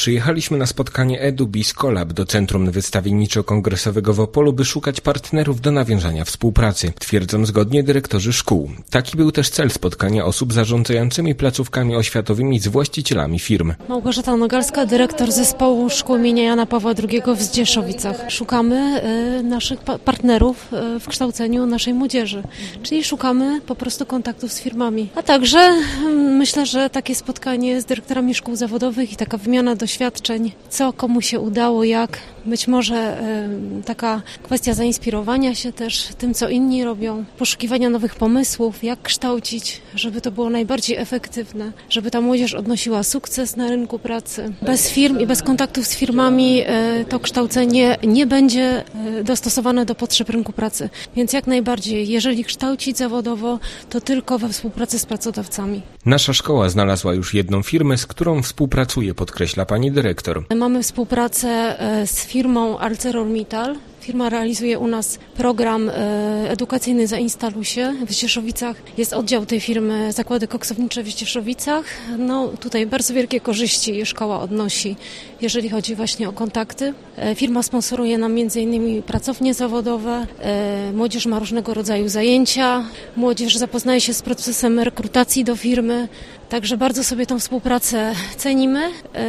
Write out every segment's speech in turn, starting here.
Przyjechaliśmy na spotkanie EduBiz Collab do Centrum Wystawienniczo-Kongresowego w Opolu, by szukać partnerów do nawiązania współpracy, twierdzą zgodnie dyrektorzy szkół. Taki był też cel spotkania osób zarządzającymi placówkami oświatowymi z właścicielami firm. Małgorzata Nogalska, dyrektor zespołu szkół imienia Jana Pawła II w Zdzieszowicach. Szukamy naszych partnerów w kształceniu naszej młodzieży, czyli szukamy po prostu kontaktów z firmami. A także myślę, że takie spotkanie z dyrektorami szkół zawodowych i taka wymiana doświadczeń, co komu się udało, jak, być może taka kwestia zainspirowania się też tym, co inni robią, poszukiwania nowych pomysłów, jak kształcić, żeby to było najbardziej efektywne, żeby ta młodzież odnosiła sukces na rynku pracy. Bez firm i bez kontaktów z firmami to kształcenie nie będzie dostosowane do potrzeb rynku pracy. Więc jak najbardziej, jeżeli kształcić zawodowo, to tylko we współpracy z pracodawcami. Nasza szkoła znalazła już jedną firmę, z którą współpracuje, podkreśla pani dyrektor. Mamy współpracę z firmą ArcelorMittal. Firma realizuje u nas program edukacyjny Zainstaluj się w Zdzieszowicach. Jest oddział tej firmy Zakłady Koksownicze w Zdzieszowicach. No tutaj bardzo wielkie korzyści szkoła odnosi, jeżeli chodzi właśnie o kontakty. Firma sponsoruje nam m.in. pracownie zawodowe, młodzież ma różnego rodzaju zajęcia, młodzież zapoznaje się z procesem rekrutacji do firmy. Także bardzo sobie tą współpracę cenimy.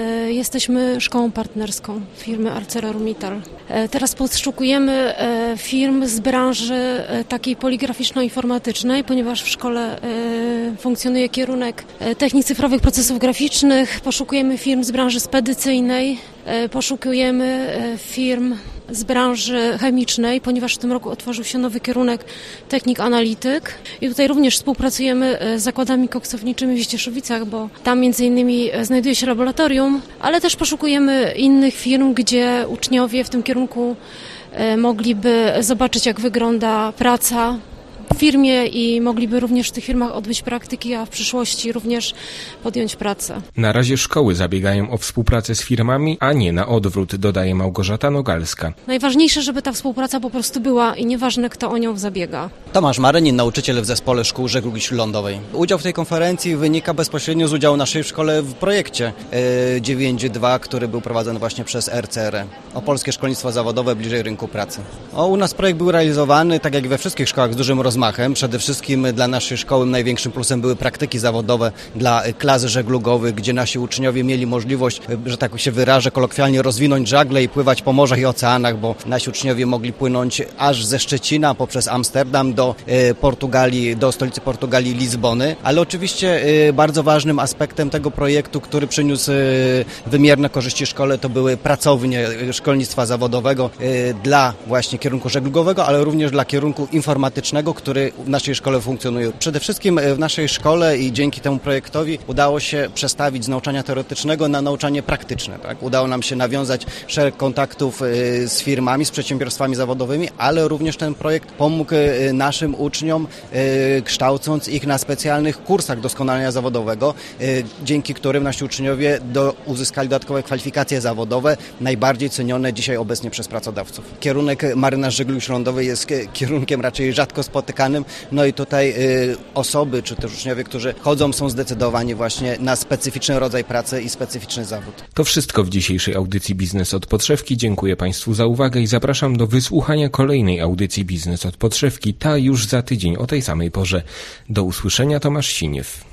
Jesteśmy szkołą partnerską firmy ArcelorMittal. Teraz poszukujemy firm z branży takiej poligraficzno-informatycznej, ponieważ w szkole funkcjonuje kierunek technik cyfrowych procesów graficznych. Poszukujemy firm z branży spedycyjnej, poszukujemy firm z branży chemicznej, ponieważ w tym roku otworzył się nowy kierunek technik analityk i tutaj również współpracujemy z zakładami koksowniczymi w Zdzieszowicach, bo tam między innymi znajduje się laboratorium, ale też poszukujemy innych firm, gdzie uczniowie w tym kierunku mogliby zobaczyć, jak wygląda praca w firmie i mogliby również w tych firmach odbyć praktyki, a w przyszłości również podjąć pracę. Na razie szkoły zabiegają o współpracę z firmami, a nie na odwrót, dodaje Małgorzata Nogalska. Najważniejsze, żeby ta współpraca po prostu była i nieważne, kto o nią zabiega. Tomasz Marynin, nauczyciel w Zespole Szkół Żeglugi Śródlądowej. Udział w tej konferencji wynika bezpośrednio z udziału naszej w szkole w projekcie 9.2, który był prowadzony właśnie przez RCR, Opolskie Szkolnictwo Zawodowe bliżej rynku pracy. U nas projekt był realizowany, tak jak we wszystkich szkołach, z dużym rozmachem. Przede wszystkim dla naszej szkoły największym plusem były praktyki zawodowe dla klas żeglugowych, gdzie nasi uczniowie mieli możliwość, że tak się wyrażę kolokwialnie, rozwinąć żagle i pływać po morzach i oceanach, bo nasi uczniowie mogli płynąć aż ze Szczecina poprzez Amsterdam do Portugalii, do stolicy Portugalii Lizbony. Ale oczywiście bardzo ważnym aspektem tego projektu, który przyniósł wymierne korzyści szkole, to były pracownie szkolnictwa zawodowego dla właśnie kierunku żeglugowego, ale również dla kierunku informatycznego, który w naszej szkole funkcjonuje. Przede wszystkim w naszej szkole i dzięki temu projektowi udało się przestawić z nauczania teoretycznego na nauczanie praktyczne. Tak? Udało nam się nawiązać szereg kontaktów z firmami, z przedsiębiorstwami zawodowymi, ale również ten projekt pomógł naszym uczniom, kształcąc ich na specjalnych kursach doskonalenia zawodowego, dzięki którym nasi uczniowie uzyskali dodatkowe kwalifikacje zawodowe, najbardziej cenione dzisiaj obecnie przez pracodawców. Kierunek marynarz żeglugi śródlądowej jest kierunkiem raczej rzadko spotykanym, no i tutaj osoby, czy też uczniowie, którzy chodzą, są zdecydowani właśnie na specyficzny rodzaj pracy i specyficzny zawód. To wszystko w dzisiejszej audycji Biznes od Podszewki. Dziękuję Państwu za uwagę i zapraszam do wysłuchania kolejnej audycji Biznes od Podszewki, ta już za tydzień o tej samej porze. Do usłyszenia, Tomasz Siniew.